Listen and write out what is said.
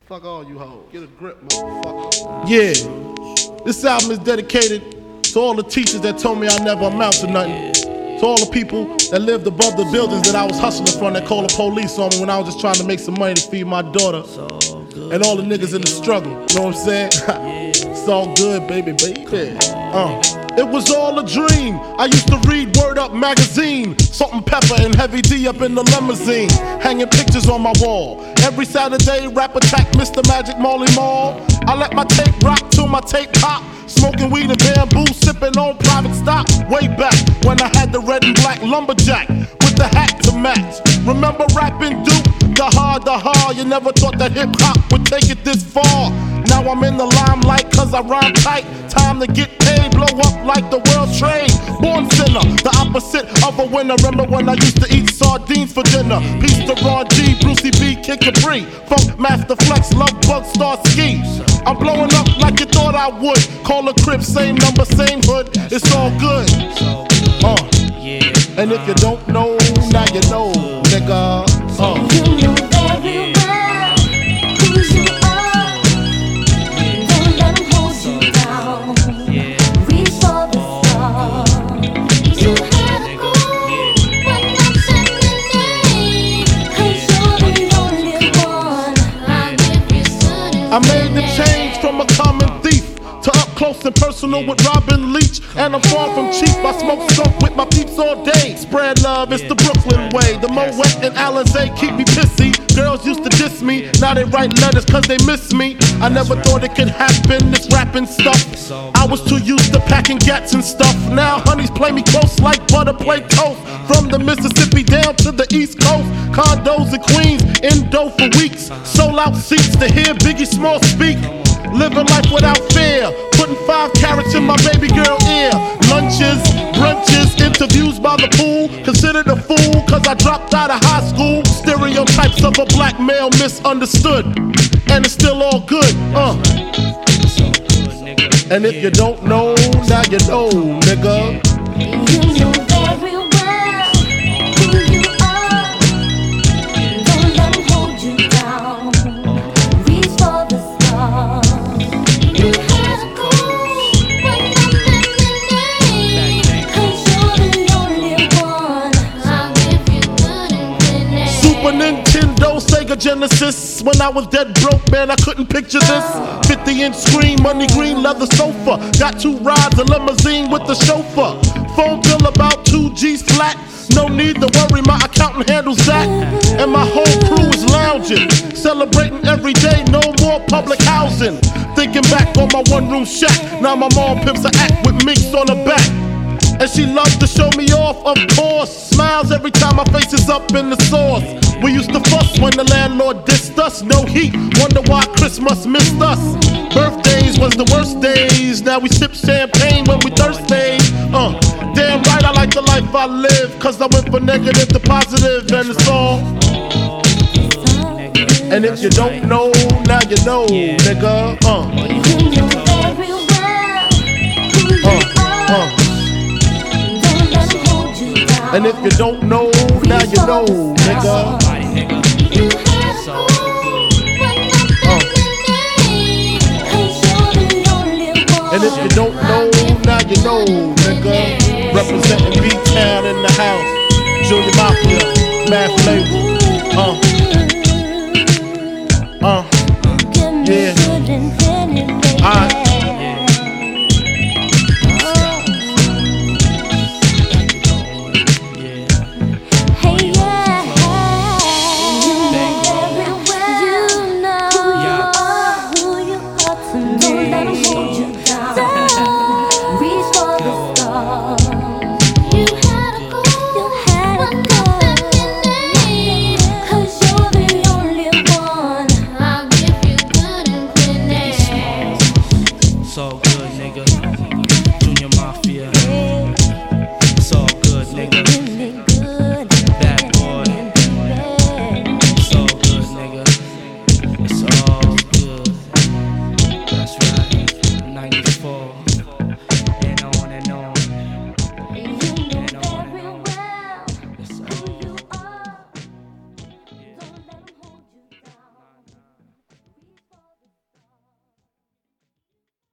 Fuck all you hoes. Get a grip, motherfucker. Yeah. This album is dedicated to all the teachers that told me I never amount to nothing. To all the people that lived above the buildings that I was hustling from that called the police on me when I was just trying to make some money to feed my daughter. And all the niggas in the struggle. You know what I'm saying? It's all good, baby. It was all a dream. I used to read Word Up magazine, Salt-N-Pepa and Heavy D up in the limousine, hanging pictures on my wall. Every Saturday, rap attack Mr. Magic Marley Marl. I let my tape rock till my tape pop. Smoking weed and bamboo, sipping on private stock. Way back when I had the red and black lumberjack with the hat to match. Remember rapping Duke? The hard, you never thought that hip-hop would take it this far. Now I'm in the limelight cause I rhyme tight. Time to get paid, blow up like the world trade. Born sinner, the opposite of a winner. Remember when I used to eat sardines for dinner? Peace to Ron G, Brucey B, Kid Capri, Funk Master Flex, Love Bug, Star Ski. I'm blowing up like you thought I would. Call a crib, same number, same hood. It's all good. And if you don't know, now you know, nigga. You know very well who you are. Don't let them hold you down. Reach for the stars. You had a goal, but not lemonade. 'Cause you're the only one. I made the change from a common thief to up close and personal with Robin Leach. And I'm far from cheap, I smoke skunk with my peeps all day. Spread love, it's the Brooklyn way. The Moet and Alizé keep me pissy. Girls used to diss me, now they write letters cause they miss me. I never thought it could happen, this rapping stuff. I was too used to packing gats and stuff. Now honeys play me close like butter play toast. From the Mississippi down to the East Coast. Condos in Queens, in dough for weeks. Sold out seats to hear Biggie Small speak. Living life without fear, putting 5 carats in my baby girl ear. Lunches, brunches, interviews by the pool. Considered a fool cause I dropped out of high school. Stereotypes of a black male misunderstood. And it's still all good, And if you don't know, now you know, nigga. You know very well who you are. Don't let them hold you down. Reach for the stars. You had a goal, but not lemonade. 'Cause you're the only one. I'll give you good and clean. Super Nintendo, Sega Genesis. When I was dead broke, man, I couldn't picture this. 50-inch screen, money green leather sofa. Got 2 rides, a limousine with the chauffeur. Phone bill about 2 G's flat. No need to worry, my accountant handles that. And my whole crew is lounging, celebrating every day, no more public housing. Thinking back on my one-room shack. Now my mom pimps an act with minks on her back. And she loves to show me off, of course. Smiles every time my face is up in the sauce. We used to fuss when the landlord dissed us. No heat, wonder why Christmas missed us. Birthdays was the worst days. Now we sip champagne when we thirsty. Damn right I like the life I live. Cause I went from negative to positive and it's all. And if you don't know, now you know, nigga. You know very well who you are. Don't let them hold you down. And if you don't know, now you know, nigga. You had a goal, but not lemonade. 'Cause you're the only one. And if you don't know, now you know, nigga. Representing B-Town in the house. Junior Mafia, Mad Flavor. Give me Yeah. good and clean, baby.